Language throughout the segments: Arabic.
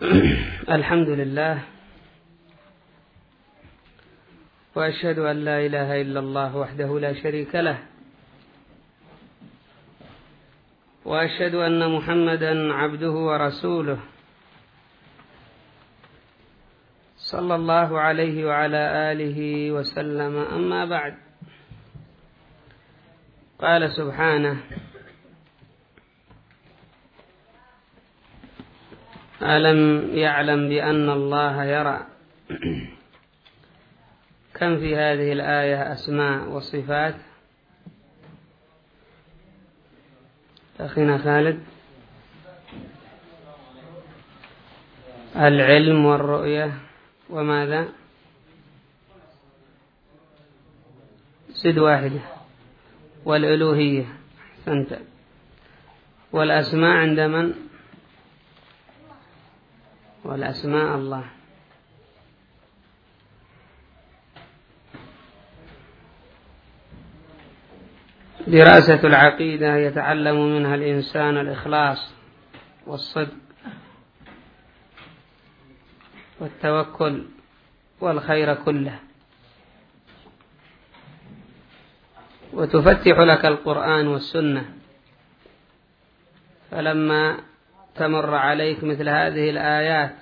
الحمد لله، وأشهد أن لا إله إلا الله وحده لا شريك له، وأشهد أن محمدا عبده ورسوله صلى الله عليه وعلى آله وسلم. أما بعد، قال سبحانه: ألم يعلم بأن الله يرى. كم في هذه الآية أسماء وصفات؟ أخينا خالد، العلم والرؤية وماذا؟ سد واحدة، والألوهية. أحسنت. والأسماء عند من؟ والأسماء الله. دراسة العقيدة يتعلم منها الإنسان الإخلاص والصدق والتوكل والخير كله، وتفتح لك القرآن والسنة. فلما تمر عليك مثل هذه الآيات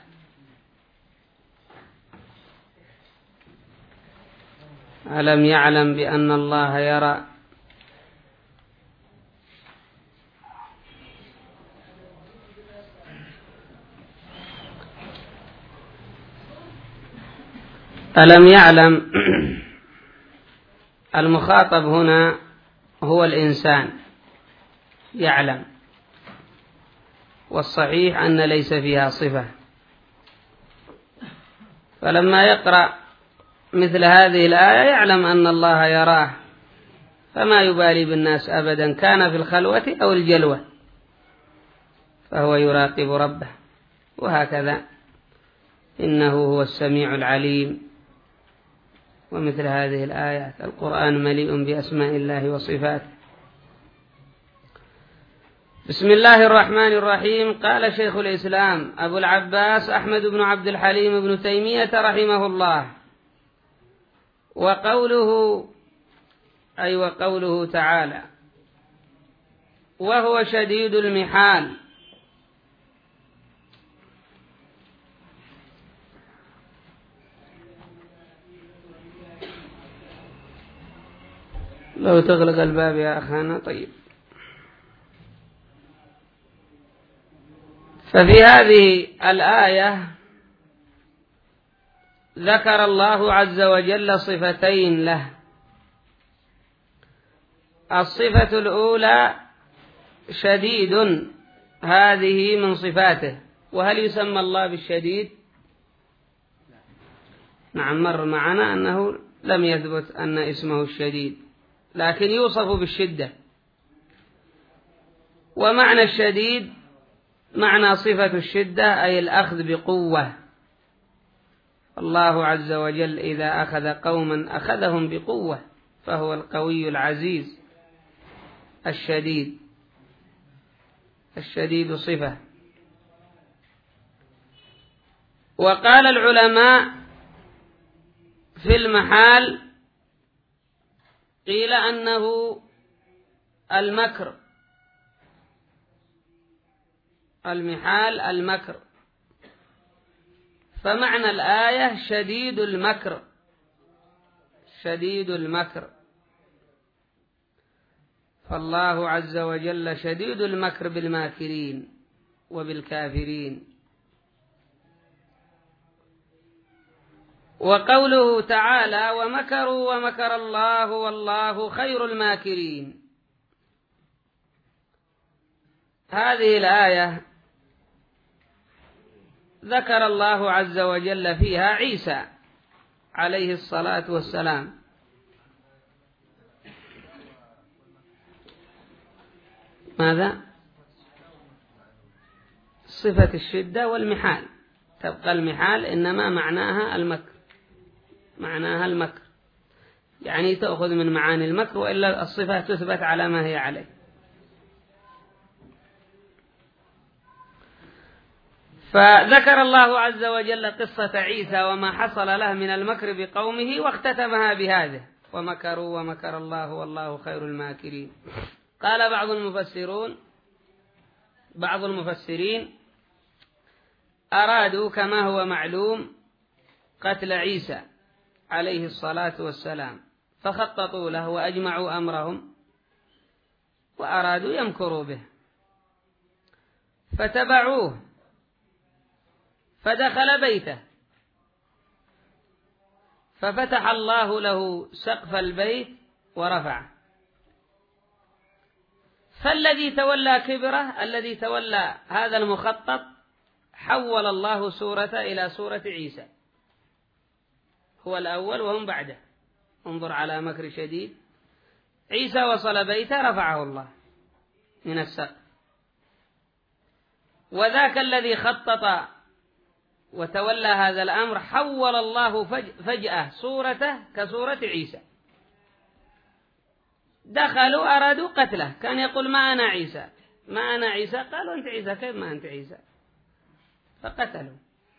ألم يعلم بأن الله يرى، ألم يعلم المخاطب هنا هو الإنسان يعلم، والصحيح أن ليس فيها صفة. فلما يقرأ مثل هذه الآية يعلم أن الله يراه، فما يبالي بالناس أبدا، كان في الخلوة أو الجلوة، فهو يراقب ربه. وهكذا إنه هو السميع العليم. ومثل هذه الآيات القرآن مليء بأسماء الله وصفاته. بسم الله الرحمن الرحيم. قال شيخ الإسلام أبو العباس أحمد بن عبد الحليم بن تيمية رحمه الله: وقوله تعالى: وهو شديد المحال. لو تغلق الباب يا أخانا. طيب، ففي هذه الآية ذكر الله عز وجل صفتين له. الصفة الأولى شديد، هذه من صفاته. وهل يسمى الله بالشديد؟ نعم، مر معنا أنه لم يثبت أن اسمه الشديد، لكن يوصف بالشدة. ومعنى الشديد معنى صفة الشدة، أي الأخذ بقوة. الله عز وجل إذا أخذ قوما أخذهم بقوة، فهو القوي العزيز الشديد. الشديد صفة. وقال العلماء في المحال، قيل أنه المكر. المحال المكر. فمعنى الآية شديد المكر. شديد المكر. فالله عز وجل شديد المكر بالماكرين وبالكافرين. وقوله تعالى: ومكروا ومكر الله والله خير الماكرين. هذه الآية ذكر الله عز وجل فيها عيسى عليه الصلاة والسلام. ماذا؟ صفة الشدة والمحال. تبقى المحال إنما معناها المكر. معناها المكر، يعني تأخذ من معاني المكر، وإلا الصفة تثبت على ما هي عليه. فذكر الله عز وجل قصة عيسى وما حصل له من المكر بقومه واختتمها بهذه: ومكروا ومكر الله والله خير الماكرين. قال بعض المفسرين أرادوا كما هو معلوم قتل عيسى عليه الصلاة والسلام، فخططوا له وأجمعوا أمرهم وأرادوا يمكروا به، فتبعوه فدخل بيته، ففتح الله له سقف البيت ورفعه، فالذي تولى كبره، الذي تولى هذا المخطط، حول الله صورته إلى صورة عيسى، هو الأول وهم بعده. انظر على مكر شديد. عيسى وصل بيته رفعه الله من السقف، وذاك الذي خطط وتولى هذا الأمر حول الله فجأة صورته كصورة عيسى. دخلوا أرادوا قتله، كان يقول: ما أنا عيسى، ما أنا عيسى. قالوا: أنت عيسى. كيف ما أنت عيسى؟ فقتلوا.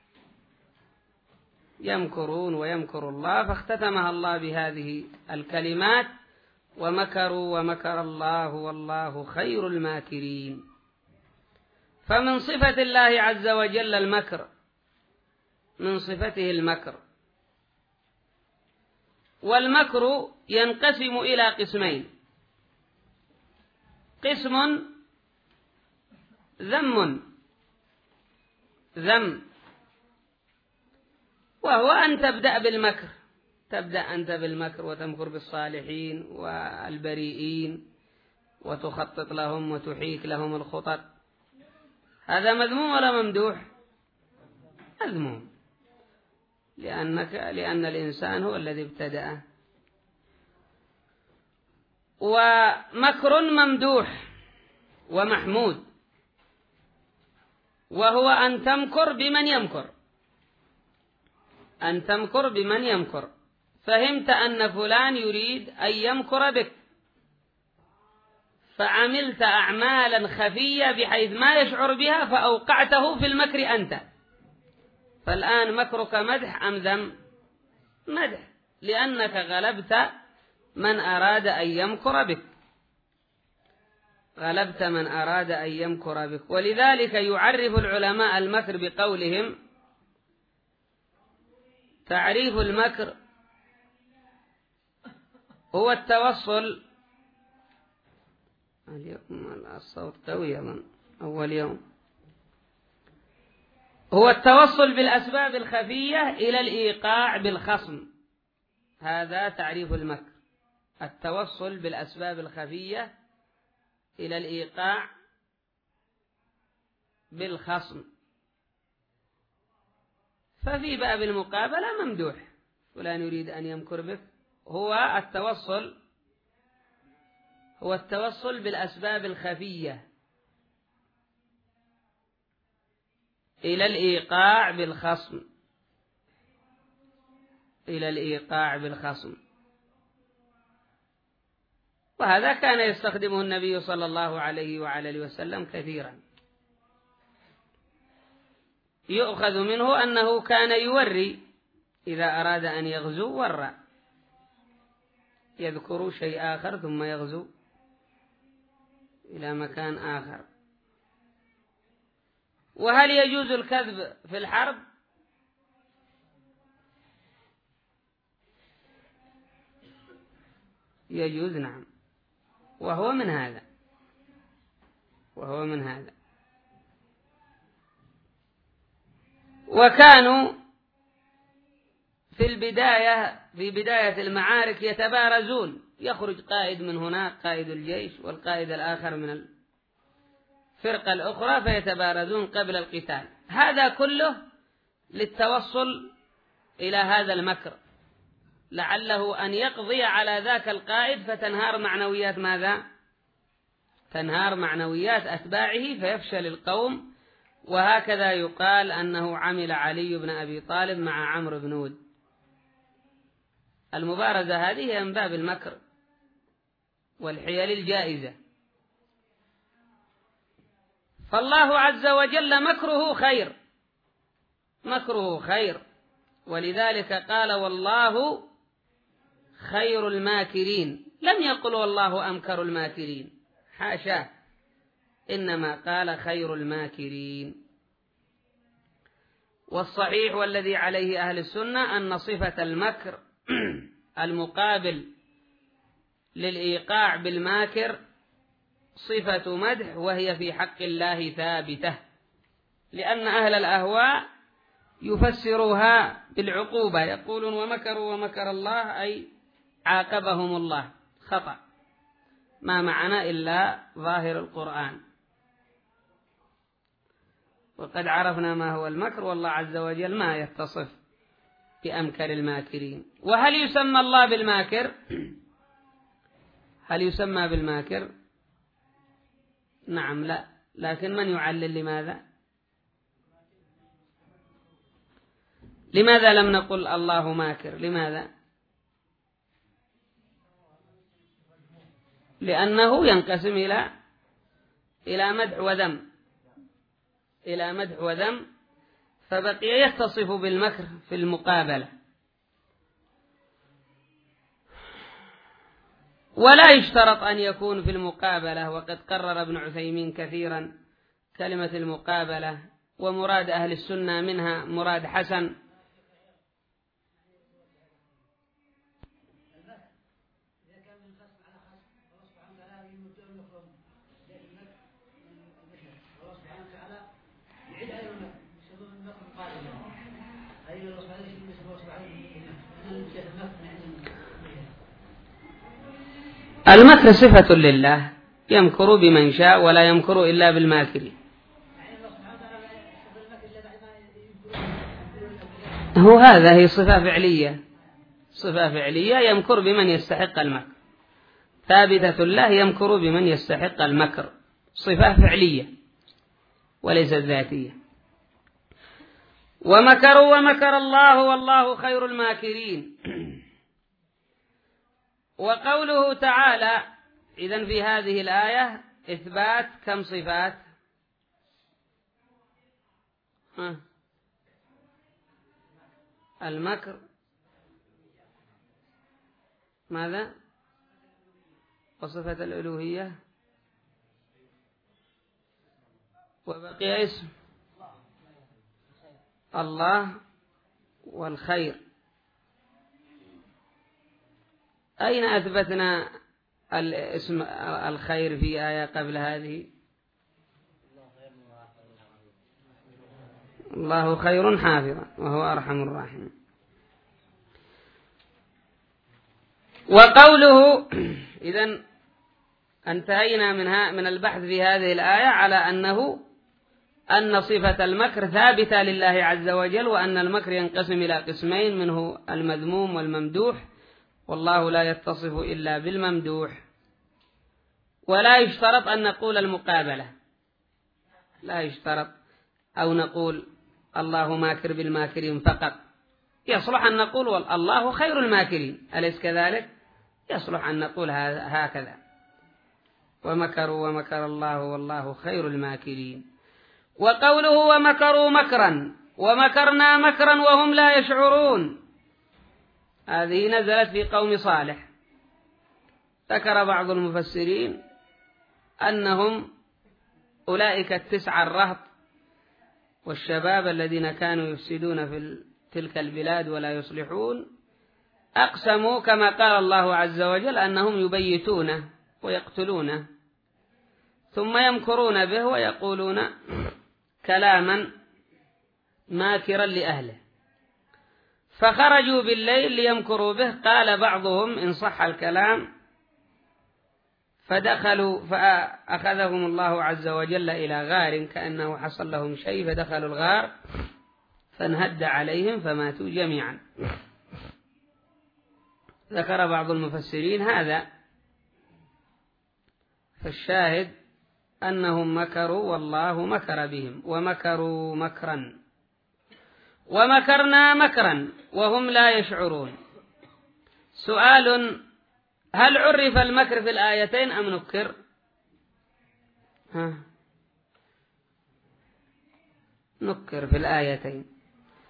يمكرون ويمكر الله، فاختتمها الله بهذه الكلمات: ومكروا ومكر الله والله خير الماكرين. فمن صفة الله عز وجل المكر، من صفته المكر. والمكر ينقسم إلى قسمين: قسم ذم، وهو أن تبدأ بالمكر، تبدأ أنت بالمكر وتمكر بالصالحين والبريئين وتخطط لهم وتحيك لهم الخطط. هذا مذموم ولا ممدوح؟ مذموم، لأن الإنسان هو الذي ابتدأه. ومكر ممدوح ومحمود، وهو أن تمكر بمن يمكر، أن تمكر بمن يمكر. فهمت أن فلان يريد أن يمكر بك، فعملت أعمالا خفية بحيث ما يشعر بها، فأوقعته في المكر أنت. فالآن مكرك مدح أم ذم؟ مدح، لأنك غلبت من أراد أن يمكر بك، غلبت من أراد أن يمكر بك. ولذلك يعرف العلماء المكر بقولهم: تعريف المكر هو التوصل. اليوم الصوت قوي أظن، أول يوم. هو التوصل بالأسباب الخفية إلى الإيقاع بالخصم. هذا تعريف المكر: التوصل بالأسباب الخفية إلى الإيقاع بالخصم. ففي باب المقابلة ممدوح، فلان يريد أن يمكر بك، هو التوصل بالأسباب الخفية إلى الإيقاع بالخصم، إلى الإيقاع بالخصم. وهذا كان يستخدمه النبي صلى الله عليه وعلى آله وسلم كثيرا. يؤخذ منه أنه كان يوري إذا أراد أن يغزو، ورى، يذكر شيء آخر ثم يغزو إلى مكان آخر. وهل يجوز الكذب في الحرب؟ يجوز، نعم، وهو من هذا. وكانوا في بداية المعارك يتبارزون، يخرج قائد من هناك، قائد الجيش، والقائد الآخر من الفرقة الأخرى، فيتبارزون قبل القتال. هذا كله للتوصل إلى هذا المكر، لعله أن يقضي على ذاك القائد فتنهار معنويات ماذا؟ تنهار معنويات أتباعه فيفشل القوم. وهكذا يقال أنه عمل علي بن أبي طالب مع عمرو بن ود. المبارزة هذه من باب المكر والحيل الجائزة. فالله عز وجل مكره خير، مكره خير، ولذلك قال والله خير الماكرين، لم يقل والله أمكر الماكرين، حاشا، إنما قال خير الماكرين. والصحيح والذي عليه أهل السنة أن صفة المكر المقابل للإيقاع بالماكر صفة مدح، وهي في حق الله ثابتة، لأن أهل الأهواء يفسروها بالعقوبة، يقولون ومكروا ومكر الله أي عاقبهم الله، خطأ، ما معنى إلا ظاهر القرآن. وقد عرفنا ما هو المكر، والله عز وجل ما يتصف بأمكر الماكرين. وهل يسمى الله بالماكر؟ هل يسمى بالماكر؟ نعم، لا، لكن من يعلل لماذا؟ لماذا لم نقل الله ماكر؟ لماذا؟ لأنه ينقسم إلى مدح وذم، إلى مدح وذم، فبقي يتصف بالمكر في المقابلة. ولا يشترط أن يكون في المقابلة، وقد قرر ابن عثيمين كثيرا كلمة المقابلة، ومراد أهل السنة منها مراد حسن. المكر صفة لله، يمكر بمن شاء ولا يمكر إلا بالماكرين. هو هذا هي صفة فعلية، صفة فعلية، يمكر بمن يستحق المكر، ثابتة الله يمكر بمن يستحق المكر، صفة فعلية وليست ذاتية. ومكروا ومكر الله والله خير الماكرين. وقوله تعالى إذن في هذه الآية إثبات كم صفات؟ المكر، ماذا؟ وصفة الألوهية، وبقي اسم الله والخير. أين أثبتنا الاسم الخير في آية قبل هذه؟ الله خير حافظا وهو أرحم الراحمين. وقوله إذن انتهينا من البحث في هذه الآية على أن صفة المكر ثابتة لله عز وجل، وأن المكر ينقسم إلى قسمين، منه المذموم والممدوح، والله لا يتصف إلا بالممدوح. ولا يشترط أن نقول المقابلة، لا يشترط، أو نقول الله ماكر بالماكرين فقط، يصلح أن نقول الله خير الماكرين، أليس كذلك؟ يصلح أن نقول هكذا، ومكروا ومكر الله والله خير الماكرين. وقوله ومكروا مكرا ومكرنا مكرا وهم لا يشعرون، هذه نزلت في قوم صالح. ذكر بعض المفسرين أنهم أولئك 9 الرهط والشباب الذين كانوا يفسدون في تلك البلاد ولا يصلحون، أقسموا كما قال الله عز وجل أنهم يبيتونه ويقتلونه، ثم يمكرون به ويقولون كلاما ماكرا لأهله، فخرجوا بالليل ليمكروا به. قال بعضهم إن صح الكلام فدخلوا فأخذهم الله عز وجل إلى غار كأنه حصل لهم شيء، فدخلوا الغار فانهد عليهم فماتوا جميعا. ذكر بعض المفسرين هذا، فالشاهد أنهم مكروا والله مكر بهم، ومكروا مكرا ومكرنا مكرا وهم لا يشعرون. سؤال: هل عرف المكر في الآيتين أم نكر؟ نكر في الآيتين.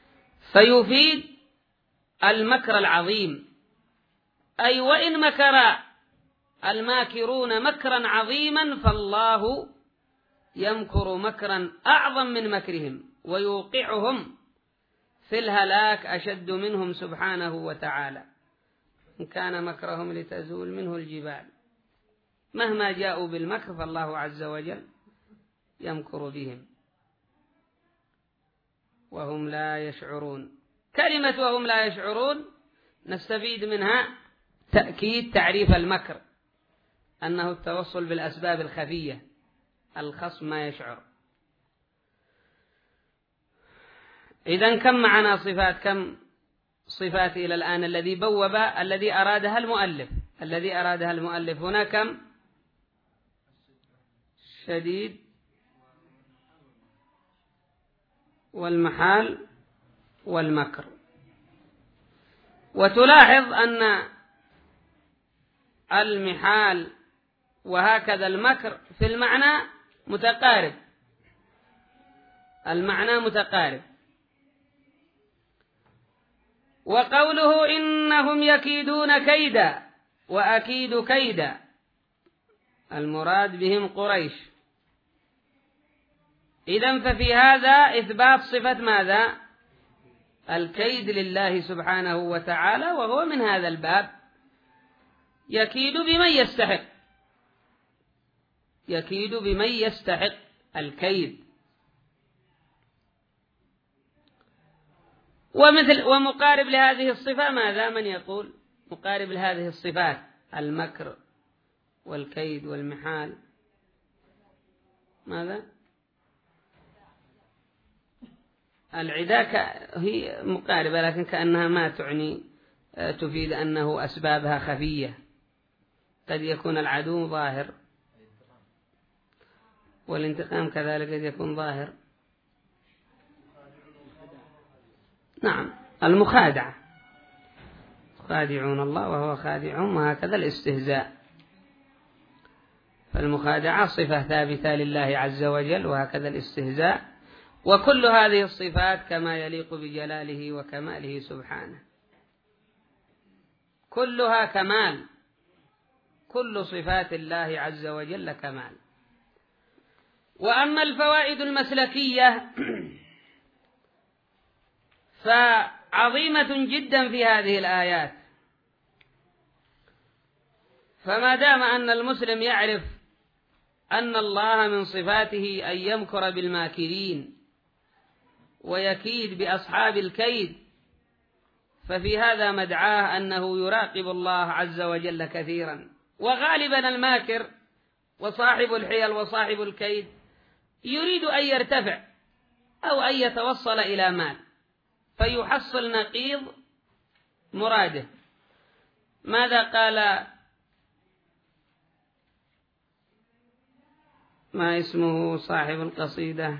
فيفيد المكر العظيم، أي وإن مكر الماكرون مكرا عظيما فالله يمكر مكرا أعظم من مكرهم ويوقعهم في الهلاك أشد منهم سبحانه وتعالى. إن كان مكرهم لتزول منه الجبال، مهما جاءوا بالمكر فالله عز وجل يمكر بهم وهم لا يشعرون. كلمة وهم لا يشعرون نستفيد منها تأكيد تعريف المكر، أنه التوصل بالأسباب الخفية، الخصم ما يشعر. إذن كم معنا صفات؟ كم صفات إلى الآن الذي بوب الذي أرادها المؤلف هنا كم؟ الشديد والمحال والمكر. وتلاحظ أن المحال وهكذا المكر في المعنى متقارب، المعنى متقارب. وقوله إنهم يكيدون كيدا وأكيد كيدا، المراد بهم قريش. إذن ففي هذا إثبات صفة ماذا؟ الكيد لله سبحانه وتعالى، وهو من هذا الباب يكيد بمن يستحق، يكيد بمن يستحق الكيد. ومقارب لهذه الصفة ماذا؟ من يقول مقارب لهذه الصفات المكر والكيد والمحال ماذا؟ العداء هي مقاربة لكن كأنها ما تعني، تفيد أنه أسبابها خفية، قد يكون العدو ظاهر والانتقام كذلك قد يكون ظاهر. نعم، المخادعة، خادعون الله وهو خادعهم، وهكذا الاستهزاء. فالمخادعة صفة ثابتة لله عز وجل، وهكذا الاستهزاء. وكل هذه الصفات كما يليق بجلاله وكماله سبحانه، كلها كمال، كل صفات الله عز وجل كمال. وأما الفوائد المسلكية فعظيمة جدا في هذه الآيات. فما دام أن المسلم يعرف أن الله من صفاته أن يمكر بالماكرين ويكيد بأصحاب الكيد، ففي هذا مدعاه أنه يراقب الله عز وجل كثيرا. وغالبا الماكر وصاحب الحيل وصاحب الكيد يريد أن يرتفع أو أن يتوصل إلى مال فيحصل نقيض مراده. ماذا قال ما اسمه صاحب القصيدة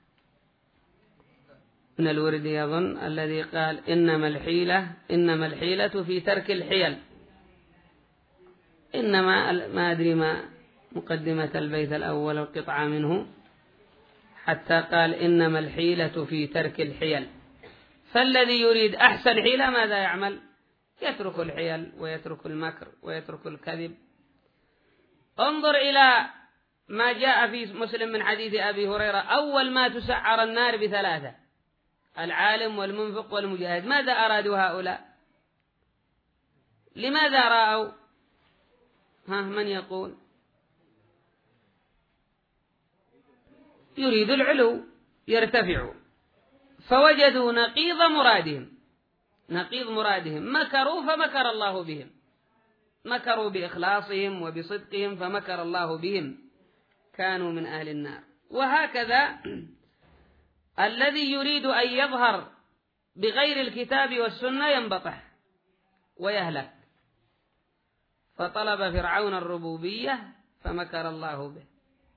من الورد يظن، الذي قال إنما الحيلة في ترك الحيل، إنما ما أدري ما مقدمة البيت الأول القطعة منه، حتى قال إنما الحيلة في ترك الحيل. فالذي يريد أحسن حيلة ماذا يعمل؟ يترك الحيل ويترك المكر ويترك الكذب. انظر إلى ما جاء في مسلم من حديث أبي هريرة: أول ما تسعر النار بثلاثة: العالم والمنفق والمجاهد. ماذا أرادوا هؤلاء؟ لماذا رأوا؟ من يقول؟ يريد العلو، يرتفعوا، فوجدوا نقيض مرادهم، مكروا فمكر الله بهم، مكروا بإخلاصهم وبصدقهم فمكر الله بهم، كانوا من أهل النار. وهكذا الذي يريد أن يظهر بغير الكتاب والسنة ينبطح ويهلك. فطلب فرعون الربوبية فمكر الله به،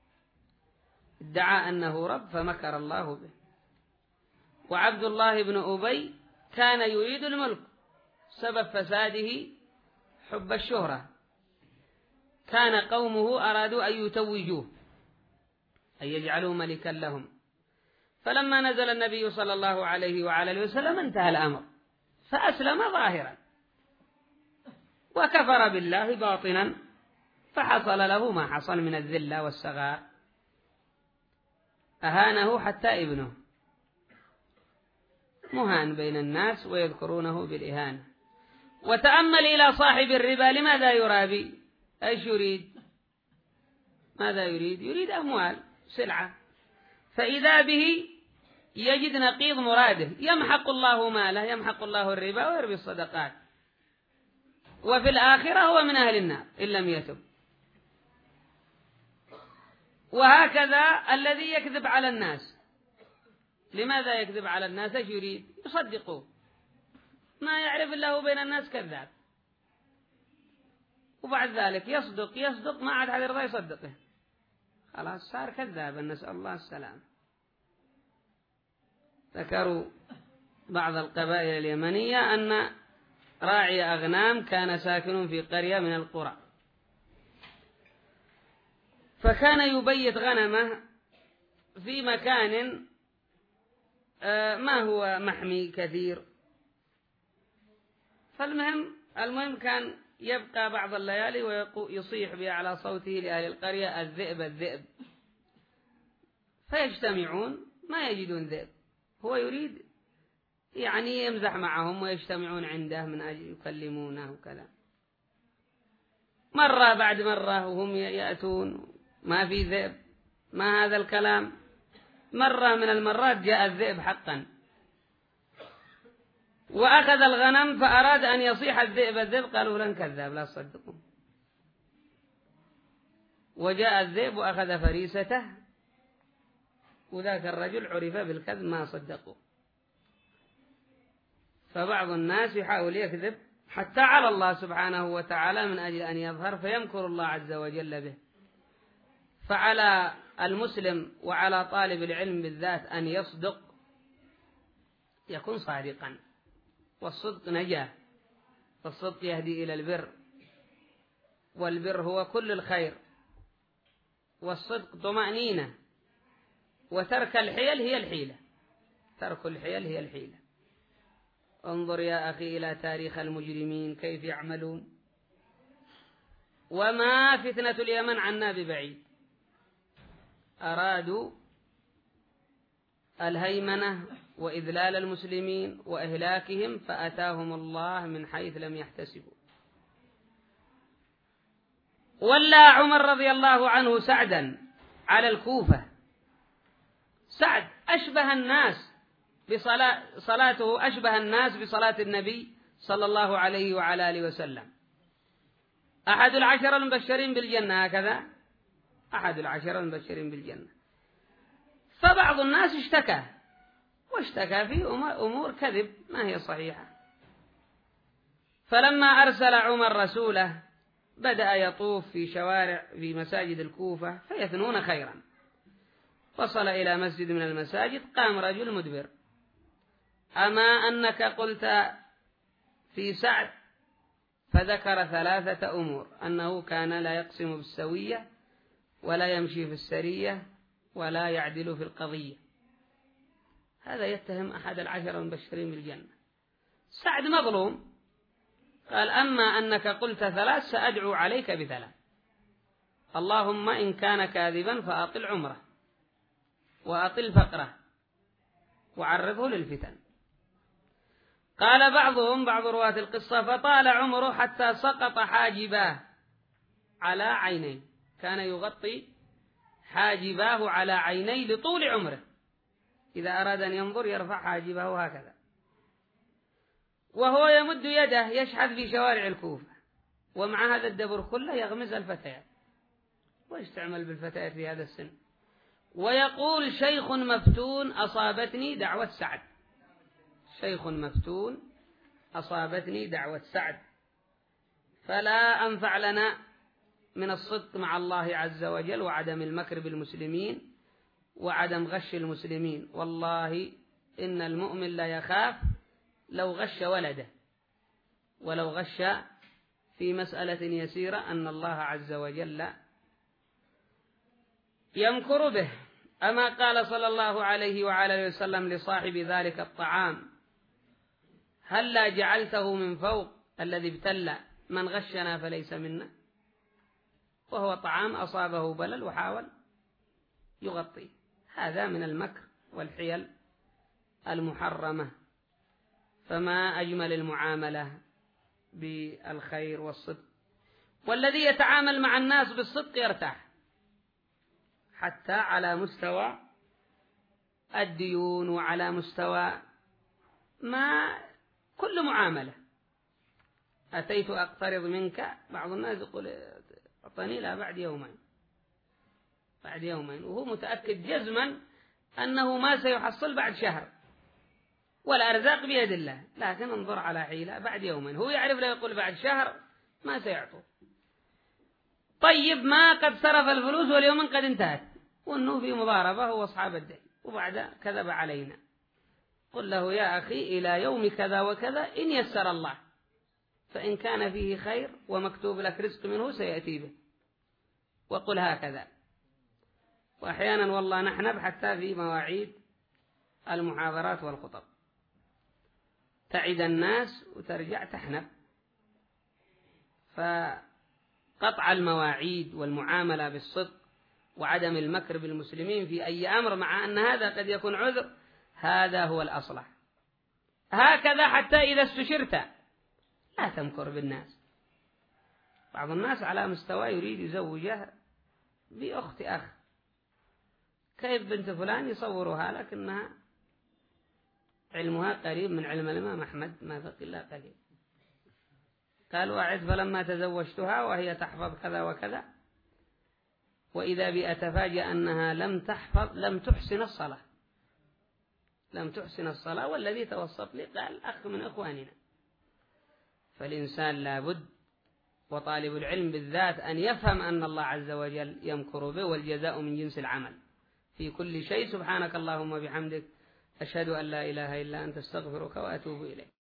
ادعى أنه رب فمكر الله به. وعبد الله بن أبي كان يريد الملك، سبب فساده حب الشهرة. كان قومه أرادوا أن يتوجوه، أن يجعلوا ملكا لهم، فلما نزل النبي صلى الله عليه وعلى آله وسلم انتهى الأمر، فأسلم ظاهرا وكفر بالله باطنا، فحصل له ما حصل من الذلة والصغار، أهانه حتى ابنه مهان بين الناس ويذكرونه بالإهانة. وتأمل إلى صاحب الربا لماذا يرابي؟ إيش يريد؟ ماذا يريد؟ يريد أموال، سلعة، فإذا به يجد نقيض مراده، يمحق الله ماله، يمحق الله الربا ويربي الصدقات، وفي الآخرة هو من أهل النار إن لم يتب. وهكذا الذي يكذب على الناس، لماذا يكذب على الناس؟ ايش يريد؟ يصدقوه، ما يعرف إلا هو بين الناس كذاب، وبعد ذلك يصدق ما عاد حد يرضى يصدقه، خلاص صار كذابا، نسأل الله السلام. ذكروا بعض القبائل اليمنية أن راعي أغنام كان ساكن في قرية من القرى، فكان يبيت غنمه في مكان ما هو محمي كثير، فالمهم كان يبقى بعض الليالي ويصيح بأعلى صوته لأهل القرية: الذئب الذئب. فيجتمعون ما يجدون ذئب، هو يريد يعني يمزح معهم ويجتمعون عنده من أجل يكلمونه وكذا. مرة بعد مرة وهم يأتون ما في ذئب، ما هذا الكلام. مرة من المرات جاء الذئب حقا وأخذ الغنم، فأراد أن يصيح الذئب الذئب، قالوا لن كذاب لا تصدقوا. وجاء الذئب وأخذ فريسته، وذاك الرجل عرف بالكذب ما صدقوا. فبعض الناس يحاول يكذب حتى على الله سبحانه وتعالى من أجل أن يظهر، فيمكر الله عز وجل به. فعلى المسلم وعلى طالب العلم بالذات أن يصدق، يكون صادقا، والصدق نجاة، والصدق يهدي إلى البر، والبر هو كل الخير، والصدق طمأنينة، وترك الحيل هي الحيلة، ترك الحيل هي الحيلة. انظر يا أخي إلى تاريخ المجرمين كيف يعملون، وما فتنة اليمن عنا ببعيد. أرادوا الهيمنة وإذلال المسلمين وإهلاكهم، فأتاهم الله من حيث لم يحتسبوا. ولى عمر رضي الله عنه سعدا على الكوفة. سعد أشبه الناس صلاته أشبه الناس بصلاة النبي صلى الله عليه وعلى آله وسلم، أحد العشر المبشرين بالجنة، هكذا أحد العشر المبشرين بالجنة. فبعض الناس واشتكى في أمور كذب ما هي صحيحة. فلما أرسل عمر رسوله بدأ يطوف في شوارع في مساجد الكوفة فيثنون خيرا. وصل إلى مسجد من المساجد، قام رجل مدبر: أما أنك قلت في سعد؟ فذكر 3 أمور: أنه كان لا يقسم بالسوية، ولا يمشي في السرية، ولا يعدل في القضية. هذا يتهم أحد العشر المبشرين بالجنة. سعد مظلوم، قال: أما أنك قلت 3 سأدعو عليك ب3، اللهم إن كان كاذبا فأطل عمره وأطل فقره وعرضه للفتن. قال بعض رواة القصة: فطال عمره حتى سقط حاجباه على عينيه، كان يغطي حاجباه على عينيه لطول عمره، إذا أراد أن ينظر يرفع حاجبه هكذا، وهو يمد يده يشحذ في شوارع الكوفة، ومع هذا الدبر كله يغمز الفتيات. وإيش تعمل بالفتيات في هذا السن؟ ويقول: شيخ مفتون أصابتني دعوة سعد، شيخ مفتون أصابتني دعوة سعد، فلا أنفع لنا من الصدق مع الله عز وجل، وعدم المكر بالمسلمين، وعدم غش المسلمين. والله إن المؤمن لا يخاف لو غش ولده، ولو غش في مسألة يسيرة، أن الله عز وجل يمكر به. أما قال صلى الله عليه وعلى آله وسلم لصاحب ذلك الطعام: هلا جعلته من فوق الذي ابتلى من غشنا فليس منا، وهو طعام أصابه بلل وحاول يغطيه. هذا من المكر والحيل المحرمة. فما أجمل المعاملة بالخير والصدق. والذي يتعامل مع الناس بالصدق يرتاح، حتى على مستوى الديون وعلى مستوى ما كل معاملة. أتيت أقترض منك، بعض الناس يقول أعطني لا بعد يومين، بعد يومين، وهو متأكد جزما أنه ما سيحصل بعد شهر، والأرزاق بيد الله، لكن انظر على حيلة بعد يومين، هو يعرف لا يقول بعد شهر ما سيعطوه. طيب ما قد صرف الفلوس واليوم قد انتهت، وأنه في مضاربة هو أصحاب الدين، وبعد كذب علينا. قل له: يا أخي إلى يوم كذا وكذا إن يسر الله، فإن كان فيه خير ومكتوب لك رزق منه سيأتي به، وقل هكذا. وأحيانا والله نحنب حتى في مواعيد المحاضرات والخطب، تعد الناس وترجع تحنب. فقطع المواعيد والمعاملة بالصدق وعدم المكر بالمسلمين في أي أمر، مع أن هذا قد يكون عذر، هذا هو الأصلح. هكذا حتى إذا استشرت لا تمكر بالناس. بعض الناس على مستوى يريد يزوجه بأخت أخ، كيف بنت فلان يصورها لكنها علمها قريب من علم الإمام أحمد، ما بقي إلا قليل. قال: واعد فلما تزوجتها وهي تحفظ كذا وكذا، وإذا بي أتفاجأ أنها لم تحسن الصلاة، والذي توسط لي قال أخ من إخواننا. فالإنسان لابد، وطالب العلم بالذات، أن يفهم أن الله عز وجل يمكر به، والجزاء من جنس العمل في كل شيء. سبحانك اللهم وبحمدك، أشهد أن لا إله إلا أنت، استغفرك وأتوب إليك.